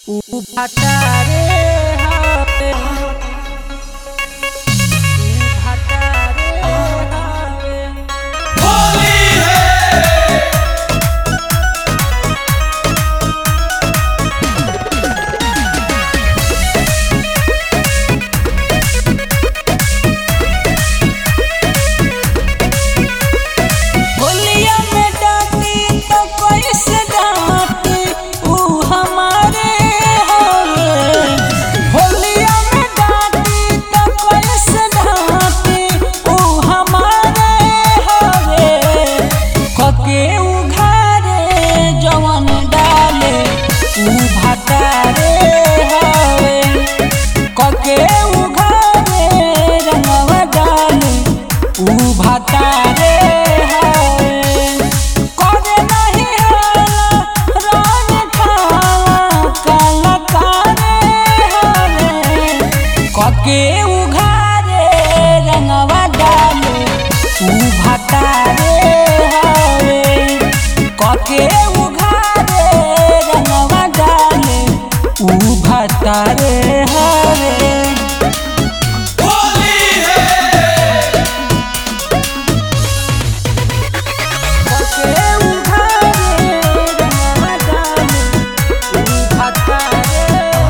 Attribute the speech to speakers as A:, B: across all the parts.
A: भातारे हवे भातारे हवे
B: होली है।
A: होलिया में डांटी तो कैसे डांटी ऊ हमारे हवे। होलिया में डांटी तो कैसे डांटी ऊ हमारे हवे। कके उघारे जवन डाले ऊ भातारे हवे। कके उघारे रंगवा डाले ऊ भातारे हवे। करे नहीं हाला रंग ठाला काला कारे हवे। कके उघारे रंगवा डाले ऊ भातारे हवे। कके उघारे रंगवा डाले ऊ भातारे हवे।
B: होली है।
A: कके उघारे रंगवा डाले ऊ भातारे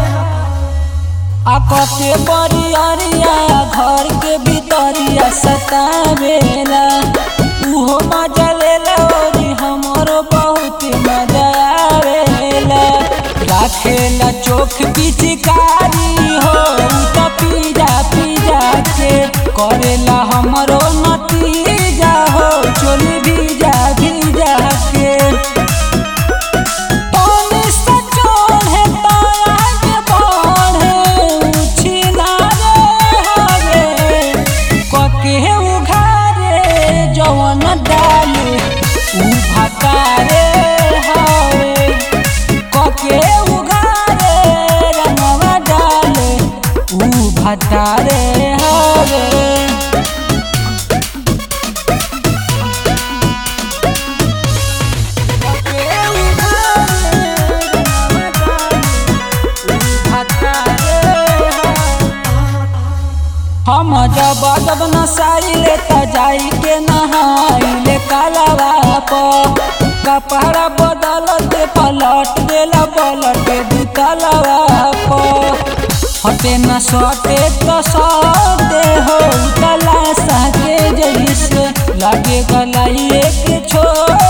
A: आ कके बरियरिया घर के भीतरिया सतावेला। उहो मजा लेला ओरी हमरो बहुत मजा आवेला। राखेला चोख पिचकारी हो त पीजा पीजा के करेला हमरो नतीजा हो चोली भीजा भीजा के। पानी से चढ़े ताराज बढ़े उछिनारे हवे। कके उघारे जवन डाले ऊ भातारे हवे। कके उघारे रंगवा डाले ऊ भातारे हवे। हम जब जब नसाइले त जाई के नहाइले कालावा प। कपड़ा बदल दे पलट देला पलट दुतलवा प। हटे न सटे तो सटे हो तलाशा के जैसे लागे गलाइए के छोड़